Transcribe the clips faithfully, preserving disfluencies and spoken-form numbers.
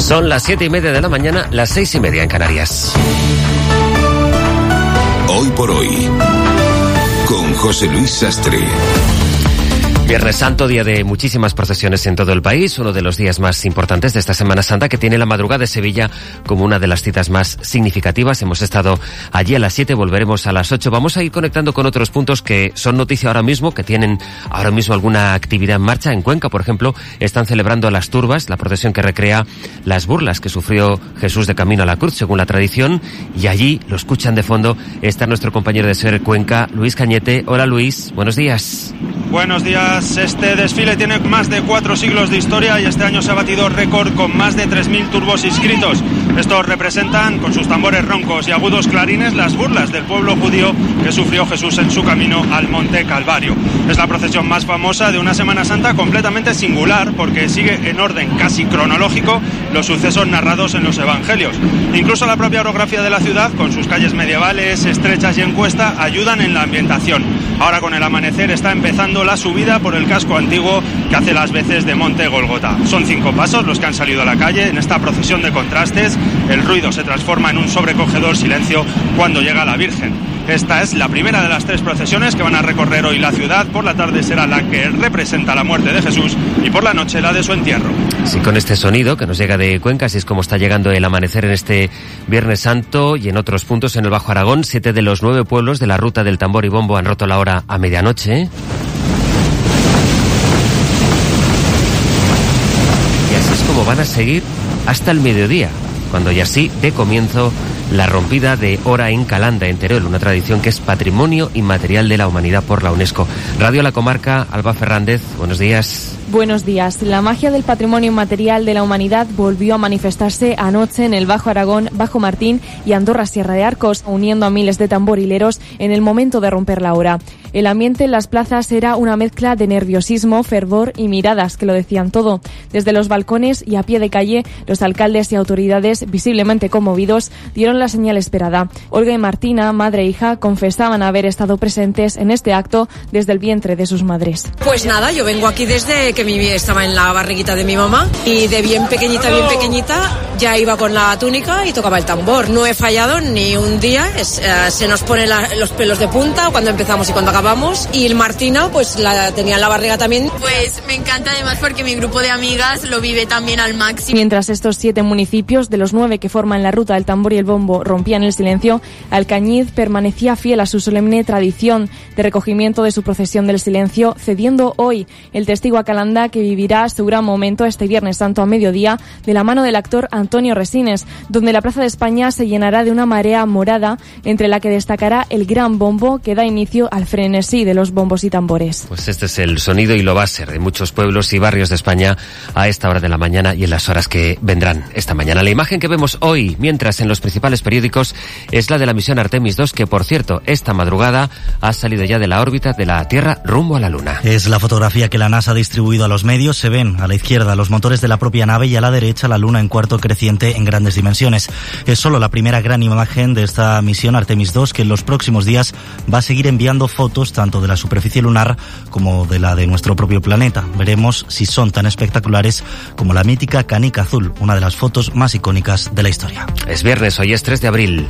Son las siete y media de la mañana, las seis y media en Canarias. Hoy por hoy, con José Luis Sastre. Viernes Santo, día de muchísimas procesiones en todo el país, uno de los días más importantes de esta Semana Santa, que tiene la madrugada de Sevilla como una de las citas más significativas. Hemos estado allí a las siete, volveremos a las ocho. Vamos a ir conectando con otros puntos que son noticia ahora mismo, que tienen ahora mismo alguna actividad en marcha. En Cuenca, por ejemplo, están celebrando las turbas, la procesión que recrea las burlas que sufrió Jesús de camino a la cruz, según la tradición, y allí, lo escuchan de fondo, está nuestro compañero de Ser Cuenca, Luis Cañete. Hola Luis, buenos días. Buenos días. Este desfile tiene más de cuatro siglos de historia y este año se ha batido récord con más de tres mil turbos inscritos. Estos representan, con sus tambores roncos y agudos clarines, las burlas del pueblo judío que sufrió Jesús en su camino al Monte Calvario. Es la procesión más famosa de una Semana Santa completamente singular, porque sigue en orden casi cronológico los sucesos narrados en los evangelios. Incluso la propia orografía de la ciudad, con sus calles medievales, estrechas y en cuesta, ayudan en la ambientación. Ahora, con el amanecer, está empezando la subida por el casco antiguo que hace las veces de Monte Golgota. Son cinco pasos los que han salido a la calle en esta procesión de contrastes. El ruido se transforma en un sobrecogedor silencio cuando llega la Virgen. Esta es la primera de las tres procesiones que van a recorrer hoy la ciudad. Por la tarde será la que representa la muerte de Jesús y por la noche la de su entierro. Sí, con este sonido que nos llega de Cuenca, así es como está llegando el amanecer en este Viernes Santo. Y en otros puntos en el Bajo Aragón, siete de los nueve pueblos de la ruta del tambor y bombo han roto la hora a medianoche. Y así es como van a seguir hasta el mediodía, cuando ya sí dé comienzo la rompida de hora en Calanda, en Teruel, una tradición que es Patrimonio Inmaterial de la Humanidad por la UNESCO. Radio La Comarca, Alba Fernández, buenos días. Buenos días. La magia del patrimonio inmaterial de la humanidad volvió a manifestarse anoche en el Bajo Aragón, Bajo Martín y Andorra Sierra de Arcos, uniendo a miles de tamborileros en el momento de romper la hora. El ambiente en las plazas era una mezcla de nerviosismo, fervor y miradas que lo decían todo. Desde los balcones y a pie de calle, los alcaldes y autoridades, visiblemente conmovidos, dieron la señal esperada. Olga y Martina, madre e hija, confesaban haber estado presentes en este acto desde el vientre de sus madres. Pues nada, yo vengo aquí desde que mi bebé estaba en la barriguita de mi mamá y de bien pequeñita, bien pequeñita, ya iba con la túnica y tocaba el tambor. No he fallado ni un día, es, eh, se nos ponen la, los pelos de punta cuando empezamos y cuando acabamos. Y Martina, pues la tenía en la barriga también. Pues me encanta además porque mi grupo de amigas lo vive también al máximo. Mientras estos siete municipios, de los nueve que forman la ruta del tambor y el bombo, rompían el silencio, Alcañiz permanecía fiel a su solemne tradición de recogimiento de su procesión del silencio, cediendo hoy el testigo a Calanda, que vivirá su gran momento este Viernes Santo a mediodía de la mano del actor Antonio Resines, donde la Plaza de España se llenará de una marea morada, entre la que destacará el gran bombo que da inicio al frenesí de los bombos y tambores. Pues este es el sonido, y lo va a ser, de muchos pueblos y barrios de España a esta hora de la mañana y en las horas que vendrán esta mañana. La imagen que vemos hoy, mientras en los principales periódicos, es la de la misión Artemis dos, que por cierto, esta madrugada ha salido ya de la órbita de la Tierra rumbo a la Luna. Es la fotografía que la NASA ha distribuido a los medios. Se ven a la izquierda los motores de la propia nave y a la derecha la Luna en cuarto creciente en grandes dimensiones. Es solo la primera gran imagen de esta misión Artemis dos, que en los próximos días va a seguir enviando fotos tanto de la superficie lunar como de la de nuestro propio planeta. Veremos si son tan espectaculares como la mítica canica azul, una de las fotos más icónicas de la historia. Es viernes, hoy es tres de abril.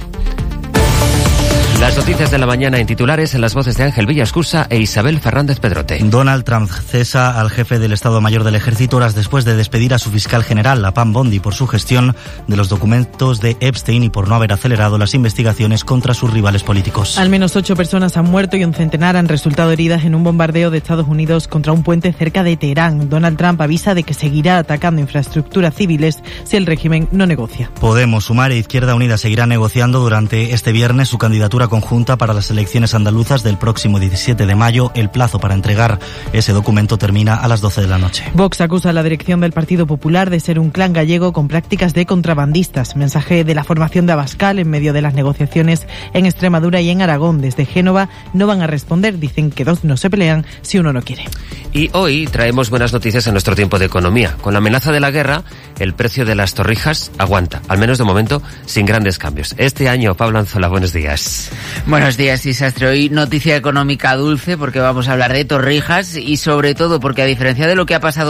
Las noticias de la mañana en titulares, en las voces de Ángel Villascusa e Isabel Fernández Pedrote. Donald Trump cesa al jefe del Estado Mayor del Ejército horas después de despedir a su fiscal general, a Pam Bondi, por su gestión de los documentos de Epstein y por no haber acelerado las investigaciones contra sus rivales políticos. Al menos ocho personas han muerto y un centenar han resultado heridas en un bombardeo de Estados Unidos contra un puente cerca de Teherán. Donald Trump avisa de que seguirá atacando infraestructuras civiles si el régimen no negocia. Podemos, Sumar e Izquierda Unida seguirán negociando durante este viernes su candidatura conjunta para las elecciones andaluzas del próximo diecisiete de mayo. El plazo para entregar ese documento termina a las doce de la noche. Vox acusa a la dirección del Partido Popular de ser un clan gallego con prácticas de contrabandistas. Mensaje de la formación de Abascal en medio de las negociaciones en Extremadura y en Aragón. Desde Génova no van a responder. Dicen que dos no se pelean si uno no quiere. Y hoy traemos buenas noticias en nuestro tiempo de economía. Con la amenaza de la guerra, el precio de las torrijas aguanta, al menos de momento, sin grandes cambios. Este año, Pablo Anzola, buenos días. Buenos días, Isastre. Hoy noticia económica dulce, porque vamos a hablar de torrijas y sobre todo porque, a diferencia de lo que ha pasado